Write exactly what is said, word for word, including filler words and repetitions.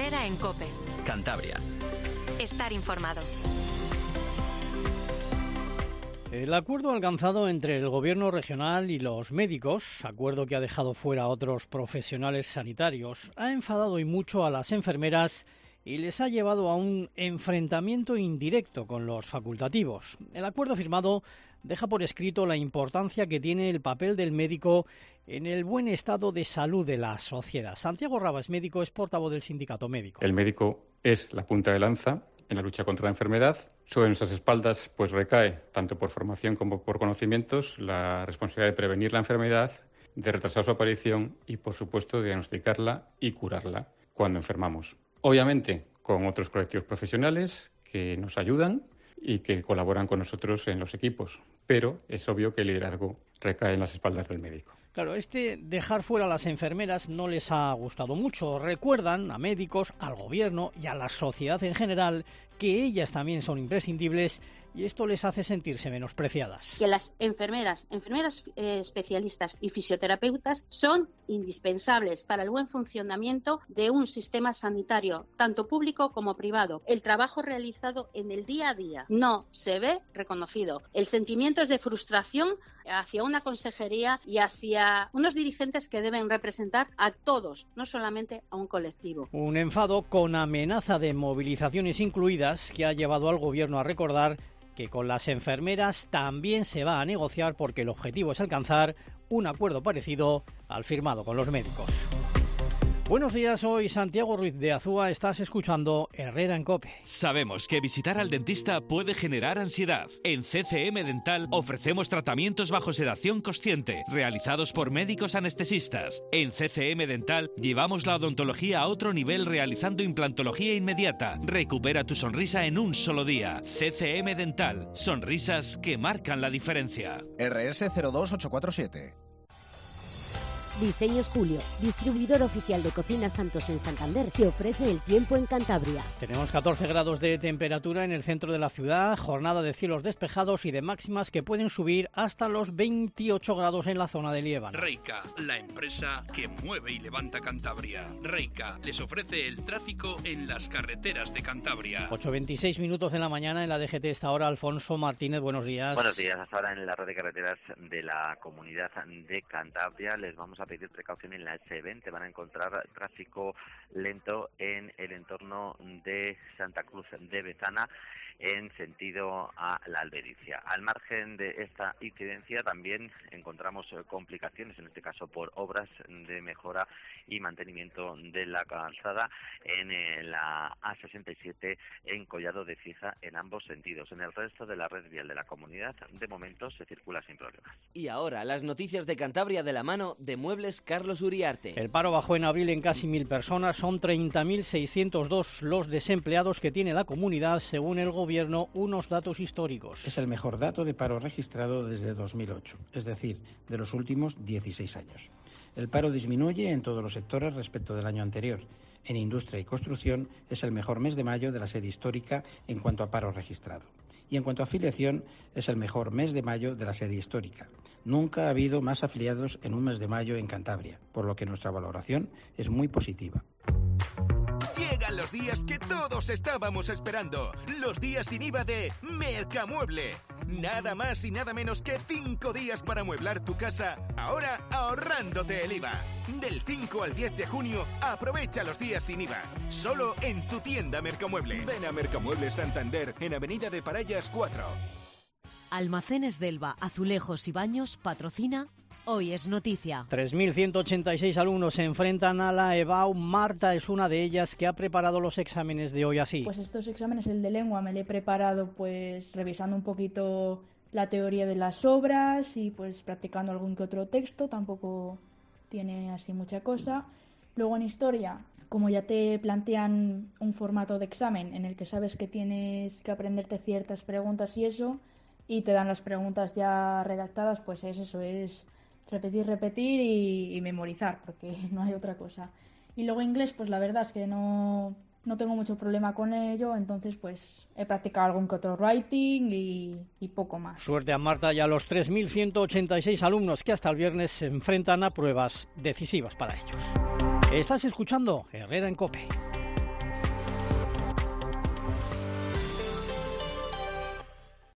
Herrera en COPE. Cantabria. Estar informado. El acuerdo alcanzado entre el Gobierno regional y los médicos, acuerdo que ha dejado fuera a otros profesionales sanitarios, ha enfadado y mucho a las enfermeras y les ha llevado a un enfrentamiento indirecto con los facultativos. El acuerdo firmado deja por escrito la importancia que tiene el papel del médico en el buen estado de salud de la sociedad. Santiago Rabas, médico, es portavoz del sindicato médico. El médico es la punta de lanza en la lucha contra la enfermedad. Sobre nuestras espaldas pues recae, tanto por formación como por conocimientos, la responsabilidad de prevenir la enfermedad, de retrasar su aparición y, por supuesto, de diagnosticarla y curarla cuando enfermamos. Obviamente, con otros colectivos profesionales que nos ayudan y que colaboran con nosotros en los equipos, pero es obvio que el liderazgo recae en las espaldas del médico. Claro, este dejar fuera a las enfermeras no les ha gustado mucho. Recuerdan a médicos, al gobierno y a la sociedad en general que ellas también son imprescindibles y esto les hace sentirse menospreciadas. Que las enfermeras, enfermeras eh, especialistas y fisioterapeutas son indispensables para el buen funcionamiento de un sistema sanitario, tanto público como privado. El trabajo realizado en el día a día no se ve reconocido. El sentimiento es de frustración hacia una consejería y hacia unos dirigentes que deben representar a todos, no solamente a un colectivo. Un enfado con amenaza de movilizaciones incluidas que ha llevado al gobierno a recordar que con las enfermeras también se va a negociar porque el objetivo es alcanzar un acuerdo parecido al firmado con los médicos. Buenos días, soy Santiago Ruiz de Azúa, estás escuchando Herrera en COPE. Sabemos que visitar al dentista puede generar ansiedad. En C C M Dental ofrecemos tratamientos bajo sedación consciente, realizados por médicos anestesistas. En C C M Dental llevamos la odontología a otro nivel realizando implantología inmediata. Recupera tu sonrisa en un solo día. C C M Dental, sonrisas que marcan la diferencia. R S cero dos ocho cuatro siete. Diseños Julio, distribuidor oficial de Cocinas Santos en Santander, que ofrece el tiempo en Cantabria. Tenemos catorce grados de temperatura en el centro de la ciudad, jornada de cielos despejados y de máximas que pueden subir hasta los veintiocho grados en la zona de Líbano. Reica, la empresa que mueve y levanta Cantabria. Reica les ofrece el tráfico en las carreteras de Cantabria. ocho veintiséis minutos de la mañana en la D G T, esta hora Alfonso Martínez, buenos días. Buenos días, hasta ahora en la red de carreteras de la Comunidad de Cantabria les vamos a pedir precaución en la S veinte, van a encontrar tráfico lento en el entorno de Santa Cruz de Bezana en sentido a la Albericia. Al margen de esta incidencia también encontramos complicaciones, en este caso por obras de mejora y mantenimiento de la calzada en la A sesenta y siete en Collado de Cieza en ambos sentidos. En el resto de la red vial de la comunidad, de momento se circula sin problemas. Y ahora las noticias de Cantabria de la mano de Muebles Carlos Uriarte. El paro bajó en abril en casi mil personas, son treinta mil seiscientos dos los desempleados que tiene la comunidad, según el gobierno, unos datos históricos. Es el mejor dato de paro registrado desde dos mil ocho, es decir, de los últimos dieciséis años. El paro disminuye en todos los sectores respecto del año anterior. En industria y construcción es el mejor mes de mayo de la serie histórica en cuanto a paro registrado. Y en cuanto a afiliación, es el mejor mes de mayo de la serie histórica. Nunca ha habido más afiliados en un mes de mayo en Cantabria, por lo que nuestra valoración es muy positiva. Llegan los días que todos estábamos esperando, los días sin I V A de Mercamueble. Nada más y nada menos que cinco días para amueblar tu casa, ahora ahorrándote el I V A. Del cinco al diez de junio, aprovecha los días sin I V A, solo en tu tienda Mercamueble. Ven a Mercamueble Santander, en Avenida de Parallas cuatro. Almacenes Delva, Azulejos y Baños patrocina Hoy es Noticia. tres mil ciento ochenta y seis alumnos se enfrentan a la EBAU. Marta es una de ellas que ha preparado los exámenes de hoy así. Pues estos exámenes, el de lengua, me lo he preparado pues revisando un poquito la teoría de las obras y pues practicando algún que otro texto, tampoco tiene así mucha cosa. Luego en historia, como ya te plantean un formato de examen en el que sabes que tienes que aprenderte ciertas preguntas y eso, y te dan las preguntas ya redactadas, pues es eso, es repetir, repetir y, y memorizar, porque no hay otra cosa. Y luego inglés, pues la verdad es que no, no tengo mucho problema con ello, entonces pues he practicado algún que otro writing y, y poco más. Suerte a Marta y a los tres mil ciento ochenta y seis alumnos que hasta el viernes se enfrentan a pruebas decisivas para ellos. Estás escuchando Herrera en COPE.